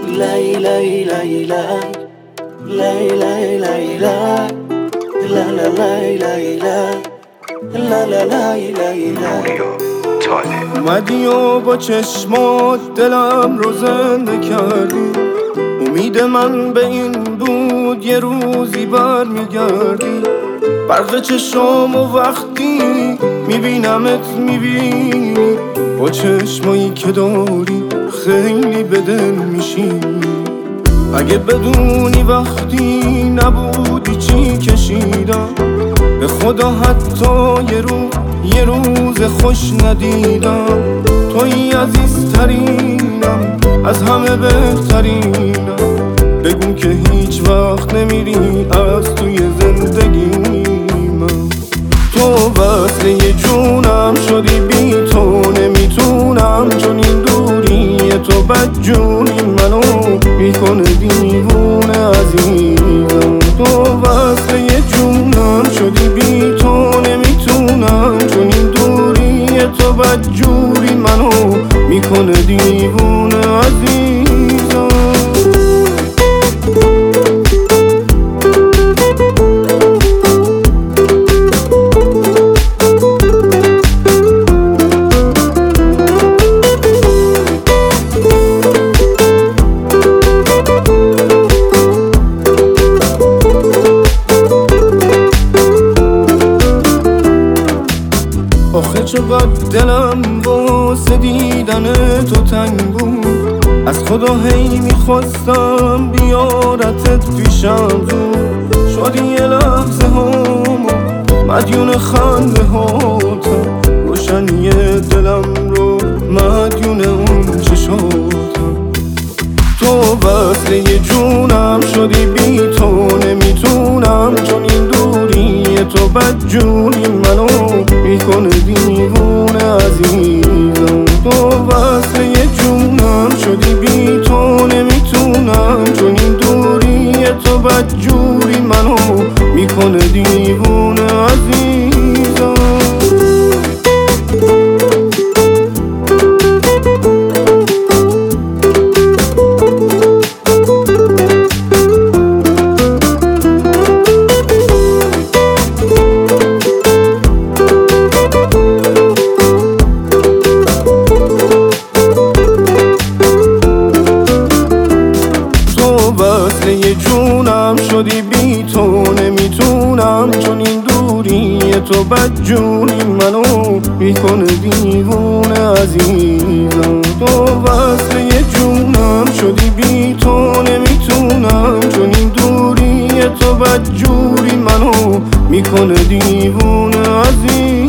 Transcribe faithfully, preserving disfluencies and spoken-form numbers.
lay lay lay lay lay lay lay lay la la lay lay lay la la lay lay lay. اومدی و با چشمات دلم رو زنده کردی، امید من به این بود یه روزی بر میگردی. برق چشم و وقتی میبینمت میبینی، با چشمایی که داری خیلی به دل میشینی. اگه بدونی وقتی نبودی چی کشیدم، به خدا حتی یه روز یه روز خوش ندیدم. توی عزیزترینم، از همه بهترینم. بگو که هیچ وقت نمیری از توی زندگی من. تو وصل یه جونم شدی، بی تو نمیتونم، چون این دوری تو بدجونی منو میکنه دیوونه عزیزم. تو وصل یه جونم شدی، بی تو نمیتونم، چون این دوری تو بدجوری منو میکنه دیوونه عزیزم. آخه چقدر دلم واسه دیدن تو تنگ بود، از خدا هی میخواستم بیارتت پیشم زود. شدی یه لحظه هامو مدیون خنده هاتم، روشنی دلم رو مدیون اون چشاتم. تو وصل یه جونم شدی، بی تو نمیتونم، چون این دوری تو بدجونی منو میکنه دیوونه عزیزم. تو وصل یه جونم شدی، بی تو نمیتونم، چون این دوری تو بدجوری منو میکنه دیوونه عزیزم. وصل یه جونم شدی، بی تو نمیتونم، چون این دوری تو بدجونی منو میکنه دیوونه عزیزم. تو وصل یه جونم شدی، بی تو نمیتونم، چون این دوری تو بدجوری منو میکنه دیوونه عزیزم.